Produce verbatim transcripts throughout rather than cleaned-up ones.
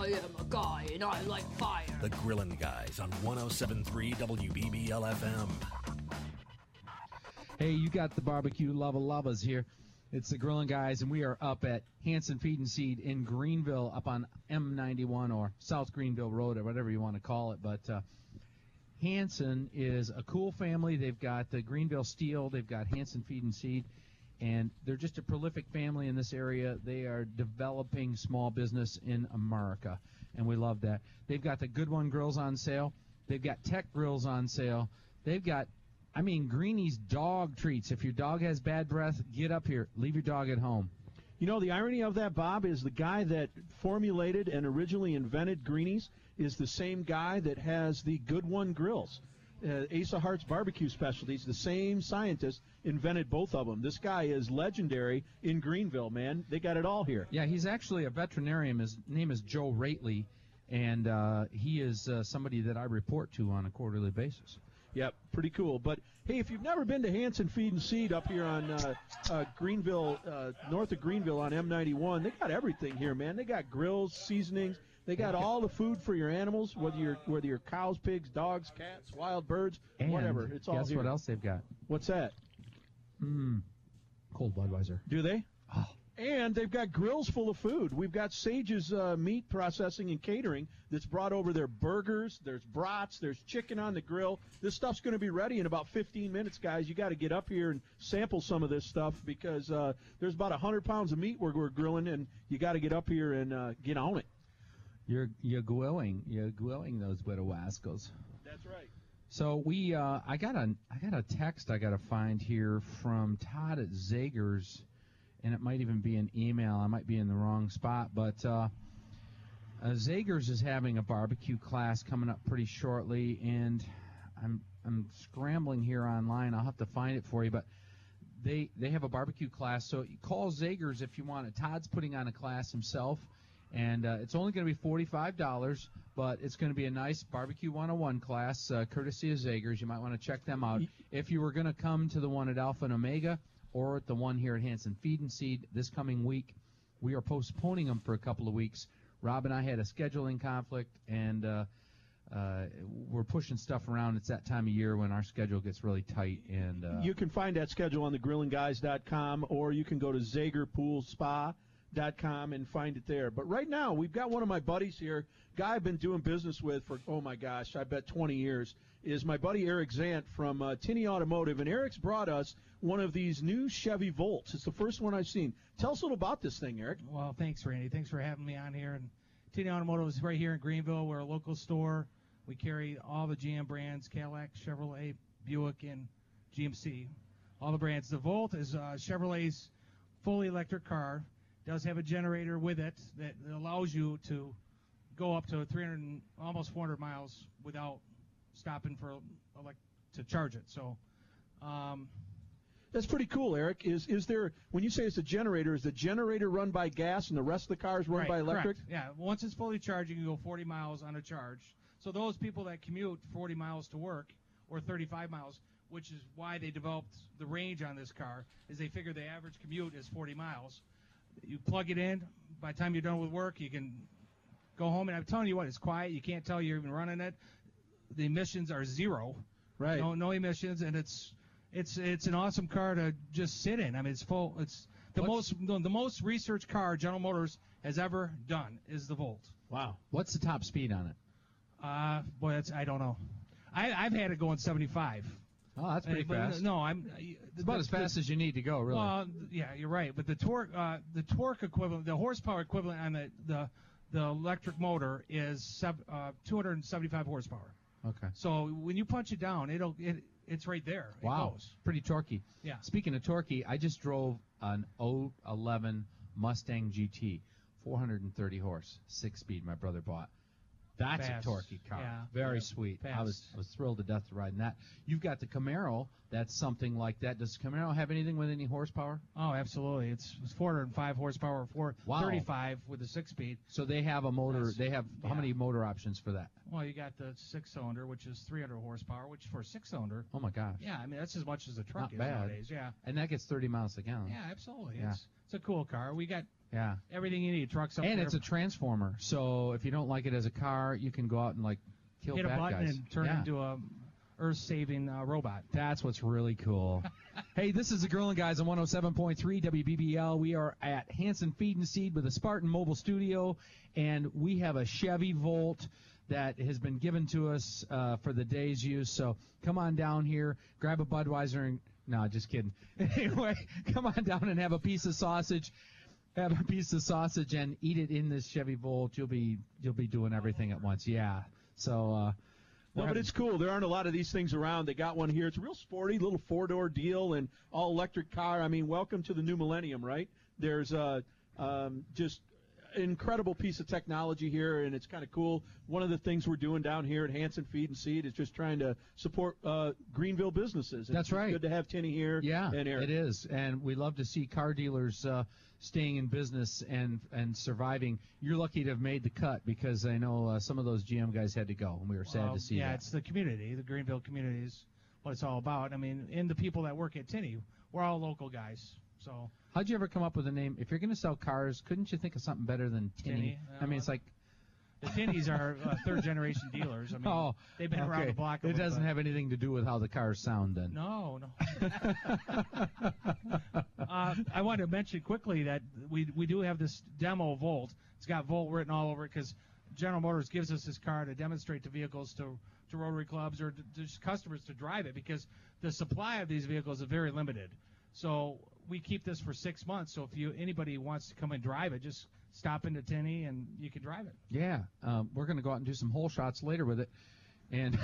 I am a guy and I like fire. The Grillin' Guys on one oh seven point three W B B L F M. Hey, you got the barbecue lava lovas here. It's the Grillin' Guys, and we are up at Hanson Feed and Seed in Greenville, up on M ninety-one or South Greenville Road or whatever you want to call it. But uh, Hanson is a cool family. They've got the Greenville Steel. They've got Hanson Feed and Seed. And they're just a prolific family in this area. They are developing small business in America, and we love that. They've got the Good One grills on sale. They've got Tech grills on sale. They've got, I mean, Greenie's dog treats. If your dog has bad breath, get up here. Leave your dog at home. You know, the irony of that, Bob, is the guy that formulated and originally invented Greenie's is the same guy that has the Good One grills. Uh, Asa Hart's barbecue specialties, the same scientist invented both of them. This guy is legendary in Greenville, man. They got it all here. Yeah, he's actually a veterinarian. His name is Joe Rately, and uh, he is uh, somebody that I report to on a quarterly basis. Yep, pretty cool. But, hey, if you've never been to Hanson Feed and Seed up here on uh, uh, Greenville, uh, north of Greenville on M ninety-one, they got everything here, man. They got grills, seasonings. They got all the food for your animals, whether you're whether you're cows, pigs, dogs, cats, wild birds, and whatever. It's all guess here. What else they've got? What's that? Mmm, cold Budweiser. Do they? Oh. And they've got grills full of food. We've got Sage's uh, Meat Processing and Catering that's brought over their burgers. There's brats. There's chicken on the grill. This stuff's going to be ready in about fifteen minutes, guys. You got to get up here and sample some of this stuff because uh, there's about one hundred pounds of meat we're, we're grilling, and you got to get up here and uh, get on it. You're you're grilling. You're grilling those little wascals. That's right. So we, uh, I got a, I got a text I got to find here from Todd at Zagers, and it might even be an email. I might be in the wrong spot, but uh, uh, Zagers is having a barbecue class coming up pretty shortly, and I'm I'm scrambling here online. I'll have to find it for you, but they they have a barbecue class. So call Zagers if you want it. Todd's putting on a class himself. And uh, it's only going to be forty-five dollars, but it's going to be a nice Barbecue one oh one class, uh, courtesy of Zagers. You might want to check them out. If you were going to come to the one at Alpha and Omega or at the one here at Hanson Feed and Seed this coming week, we are postponing them for a couple of weeks. Rob and I had a scheduling conflict, and uh, uh, we're pushing stuff around. It's that time of year when our schedule gets really tight. And uh, you can find that schedule on the grilling guys dot com, or you can go to Zager Pool Spa dot com and find it there. But right now, we've got one of my buddies here, guy I've been doing business with for, oh my gosh, I bet twenty years, is my buddy Eric Zant from uh, Tinney Automotive. And Eric's brought us one of these new Chevy Volts. It's the first one I've seen. Tell us a little about this thing, Eric. Well, thanks, Randy. Thanks for having me on here. And Tinney Automotive is right here in Greenville. We're a local store. We carry all the G M brands, Cadillac, Chevrolet, Buick, and G M C. All the brands. The Volt is uh, Chevrolet's fully electric car. Does have a generator with it that allows you to go up to three hundred, almost four hundred miles without stopping for elect to charge it. So, um, that's pretty cool, Eric. Is is there, when you say it's a generator, is the generator run by gas and the rest of the cars run right, by electric? Correct. Yeah. Once it's fully charged, you can go forty miles on a charge. So those people that commute forty miles to work or thirty-five miles, which is why they developed the range on this car, is they figure the average commute is forty miles. You plug it in. By the time you're done with work, you can go home. And I'm telling you what, it's quiet. You can't tell you're even running it. The emissions are zero. Right. No, no emissions, and it's it's it's an awesome car to just sit in. I mean, it's full. It's the What's, most the most researched car General Motors has ever done is the Volt. Wow. What's the top speed on it? Uh, boy, that's I don't know. I I've had it going seventy-five. Oh, that's pretty uh, but, fast. No, I'm. Uh, it's about the, as fast the, as you need to go, really. Well, yeah, you're right. But the torque, uh, the torque equivalent, the horsepower equivalent on the the, the electric motor is sev- uh, two hundred seventy-five horsepower. Okay. So when you punch it down, it'll it it's right there. Wow. It goes. Pretty torquey. Yeah. Speaking of torquey, I just drove an oh eleven Mustang G T, four hundred thirty horse, six speed. My brother bought. That's Fast. a torquey car. Yeah. Very yeah. sweet. Fast. I was I was thrilled to death to ride in that. You've got the Camaro. That's something like that. Does Camaro have anything with any horsepower? Oh, absolutely. It's, it's four hundred five horsepower, four wow. thirty-five with a six-speed. So they have a motor. That's, they have yeah. how many motor options for that? Well, you got the six-cylinder, which is three hundred horsepower, which for a six-cylinder. Oh my gosh. Yeah, I mean that's as much as a truck Not is bad. nowadays. Yeah. And that gets thirty miles a gallon. Yeah, absolutely. Yeah. It's, It's a cool car. We got Yeah. everything you need. Trucks up And there. it's a transformer, so if you don't like it as a car, you can go out and like kill hit a bad button guys. and turn yeah. it into a Earth-saving uh, robot. That's what's really cool. Hey, this is the Grilling Guys on one oh seven point three W B B L. We are at Hanson Feed and Seed with the Spartan Mobile Studio, and we have a Chevy Volt that has been given to us uh, for the day's use. So come on down here, grab a Budweiser, and no, just kidding. Anyway, come on down and have a piece of sausage. Have a piece of sausage and eat it in this Chevy Volt. You'll be you'll be doing everything at once. Yeah. So. Uh, No, but it's cool. There aren't a lot of these things around. They got one here. It's a real sporty little four-door deal and all-electric car. I mean, welcome to the new millennium, right? There's a um, just incredible piece of technology here, and it's kind of cool. One of the things we're doing down here at Hanson Feed and Seed is just trying to support uh, Greenville businesses. And That's it's right. Good to have Tinny here. Yeah, and Eric. it is, and we love to see car dealers uh, staying in business and and surviving. You're lucky to have made the cut because I know uh, some of those G M guys had to go, and we were sad Well, to see yeah, that. it's the community. The Greenville community is what it's all about. I mean, and the people that work at Tinny, we're all local guys. So How'd you ever come up with a name? If you're going to sell cars, couldn't you think of something better than Tinny? Tinny, I mean, it's like, the Tinnies are uh, third-generation dealers. I mean, oh, they've been okay. around the block. a It little doesn't bit. have anything to do with how the cars sound, then. No, no. uh, I want to mention quickly that we we do have this demo Volt. It's got Volt written all over it because General Motors gives us this car to demonstrate the vehicles to to Rotary clubs or to, to just customers to drive it because the supply of these vehicles is very limited. So we keep this for six months. So if you anybody wants to come and drive it, just stop into Tinny and you can drive it. Yeah, um, we're going to go out and do some hole shots later with it. And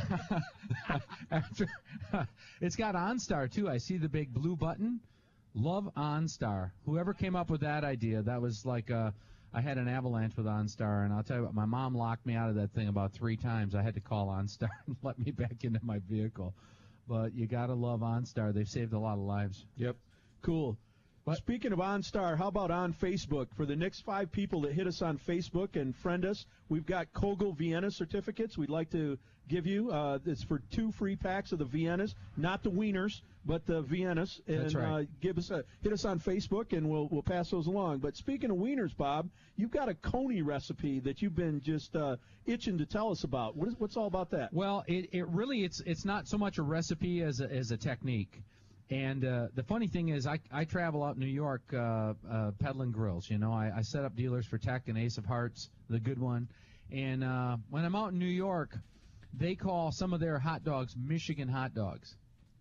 after it's got OnStar too. I see the big blue button. Love OnStar. Whoever came up with that idea, that was like uh, I had an avalanche with OnStar, and I'll tell you what, my mom locked me out of that thing about three times. I had to call OnStar and let me back into my vehicle. But you gotta love OnStar. They've saved a lot of lives. Yep. Cool. What? Speaking of OnStar, how about on Facebook? For the next five people that hit us on Facebook and friend us, we've got Kogel Vienna certificates we'd like to give you. Uh, it's for two free packs of the Viennas, not the Wieners, but the Viennas. And That's right. uh, give us a, hit us on Facebook, and we'll we'll pass those along. But speaking of Wieners, Bob, you've got a Coney recipe that you've been just uh, itching to tell us about. What is, what's all about that? Well, it, it really it's it's not so much a recipe as a, as a technique. And uh, the funny thing is, I, I travel out in New York uh, uh, peddling grills. You know, I, I set up dealers for Tech and Ace of Hearts, the good one. And uh, when I'm out in New York, they call some of their hot dogs Michigan hot dogs.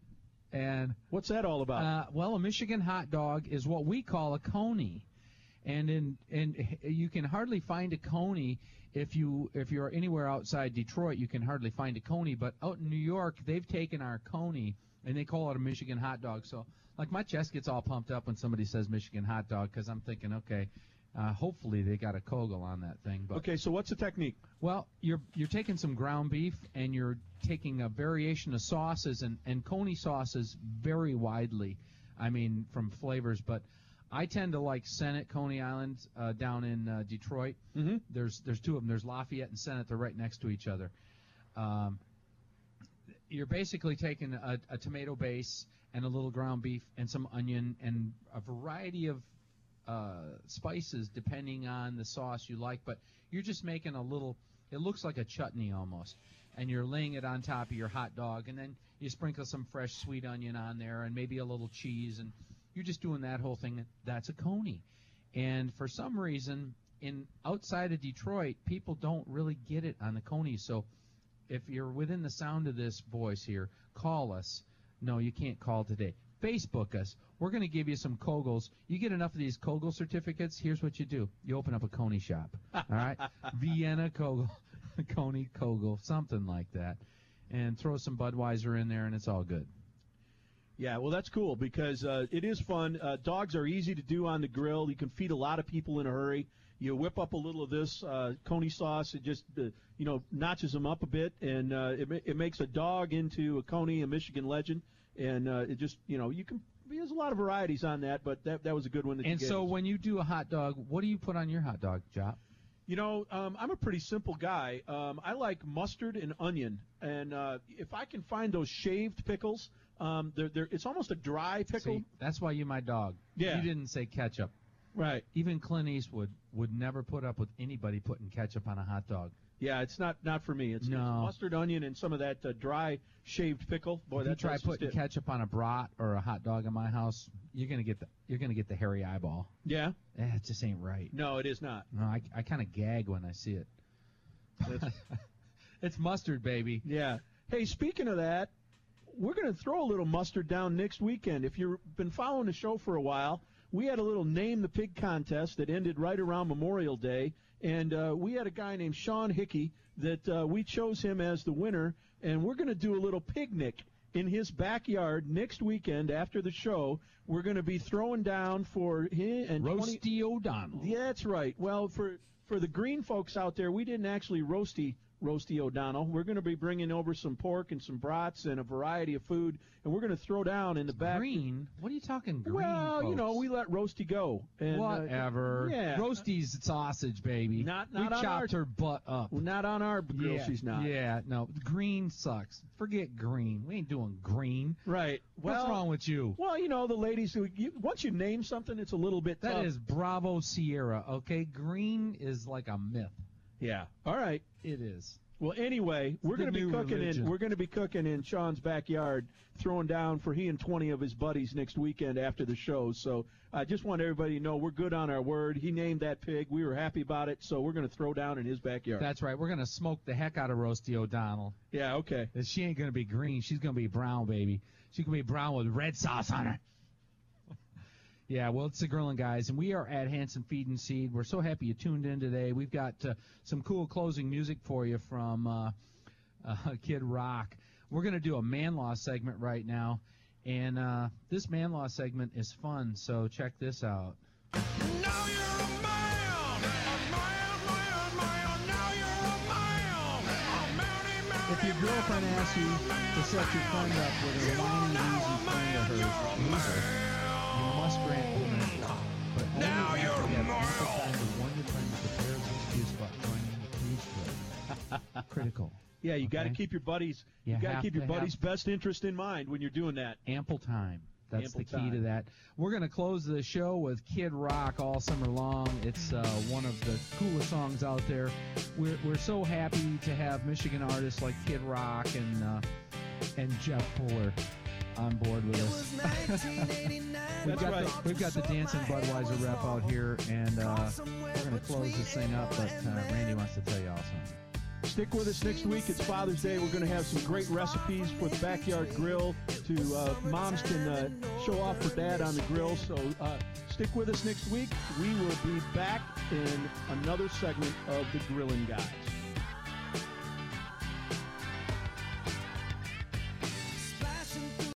And What's that all about? uh, well, a Michigan hot dog is what we call a coney, and in and you can hardly find a coney if you if you're anywhere outside Detroit. You can hardly find a coney, but out in New York, they've taken our coney and they call it a Michigan hot dog. So, like, my chest gets all pumped up when somebody says Michigan hot dog because I'm thinking, okay, uh, hopefully they got a Kogel on that thing. But okay, so what's the technique? well, you're you're taking some ground beef and you're taking a variation of sauces, and, and coney sauces vary widely, I mean, from flavors. But I tend to like Senate, Coney Island, uh, down in uh, Detroit. Mm-hmm. There's there's two of them. There's Lafayette and Senate. They're right next to each other. Um, you're basically taking a, a tomato base and a little ground beef and some onion and a variety of uh, spices depending on the sauce you like, but you're just making a little, it looks like a chutney almost, and you're laying it on top of your hot dog, and then you sprinkle some fresh sweet onion on there and maybe a little cheese, and you're just doing that whole thing. That's a coney. And for some reason, in outside of Detroit, people don't really get it on the coney, so if you're within the sound of this voice here, call us. No, you can't call today. Facebook us. We're going to give you some Kogels. You get enough of these Kogel certificates, here's what you do. You open up a Coney shop. All right? Vienna Kogel, Coney Kogel, something like that. And throw some Budweiser in there, and it's all good. Yeah, well, that's cool because uh, it is fun. Uh, dogs are easy to do on the grill. You can feed a lot of people in a hurry. You whip up a little of this uh, coney sauce. It just, uh, you know, notches them up a bit, and uh, it, ma- it makes a dog into a coney, a Michigan legend. And uh, it just, you know, you can. There's a lot of varieties on that, but that that was a good one. That And you so gave us. when you do a hot dog, what do you put on your hot dog, Jop? You know, um, I'm a pretty simple guy. Um, I like mustard and onion, and uh, if I can find those shaved pickles, um, they're, they're, it's almost a dry pickle. See, that's why you're my dog. Yeah. You didn't say ketchup. Right. Even Clint Eastwood would never put up with anybody putting ketchup on a hot dog. Yeah, it's not not for me. It's, No. it's mustard, onion, and some of that uh, dry shaved pickle. Boy, if you that try that's just putting it. ketchup on a brat or a hot dog in my house, you're gonna get the you're gonna get the hairy eyeball. Yeah. Eh, it just ain't right. No, it is not. No, I, I kind of gag when I see it. That's- It's mustard, baby. Yeah. Hey, speaking of that, we're going to throw a little mustard down next weekend. If you've been following the show for a while, we had a little Name the Pig contest that ended right around Memorial Day, and uh, we had a guy named Sean Hickey that uh, we chose him as the winner, and we're going to do a little picnic in his backyard next weekend after the show. We're going to be throwing down for him and twenty Roasty O'Donnell. Yeah, that's right. Well, for for the green folks out there, we didn't actually roasty Roasty O'Donnell. We're going to be bringing over some pork and some brats and a variety of food, and we're going to throw down in the back. Green? What are you talking green? Well, you know, folks? we let Roasty go. And, uh, Whatever. yeah. Roasty's sausage, baby. Not- we not on chopped our- her butt up. not on our grill, yeah, she's not. Yeah, no. Green sucks. Forget green. We ain't doing green. Right. Well, What's wrong with you? Well, you know, the ladies, who you, once you name something, it's a little bit That tough. is Bravo Sierra, okay? Green is like a myth. Yeah. All right. It is. Well, anyway, we're the going to be new cooking religion. in. We're going to be cooking in Sean's backyard, throwing down for he and twenty of his buddies next weekend after the show. So I just want everybody to know we're good on our word. He named that pig. We were happy about it, so we're going to throw down in his backyard. That's right. We're going to smoke the heck out of Roasty O'Donnell. yeah. Okay. And she ain't going to be green. She's going to be brown, baby. She's going to be brown with red sauce on her. Yeah, well, it's the Grilling Guys, and we are at Hanson Feed and Seed. We're so happy you tuned in today. We've got uh, some cool closing music for you from uh, uh, Kid Rock. We're going to do a man law segment right now, and uh, this man law segment is fun, so check this out. Now you're a man, a man, man, man. Now you're a man, a mounty, mounty, If your girlfriend asks you to set your friend up with a whiny, easy friend of hers, loser, you must grant permission. But only Now after you're you have ample male. time to warn your friend that the pair of excuse about joining the police club. Critical. Yeah, you got to Okay. keep your buddies. You, You got to have keep your to buddies' have- best interest in mind when you're doing that. Ample time. That's Ample the key to time. that. We're going to close the show with Kid Rock all summer long. It's uh, one of the coolest songs out there. We're, we're so happy to have Michigan artists like Kid Rock and uh, and Jeff Fuller on board with us. we've, That's got right. the, we've got the Dancing Budweiser rep out here, and uh, we're going to close this thing up, but uh, Randy wants to tell you all something. Stick with us next week. It's Father's Day. We're going to have some great recipes for the backyard grill to uh, moms can uh, show off for dad on the grill. So uh, stick with us next week. We will be back in another segment of the Grilling Guys.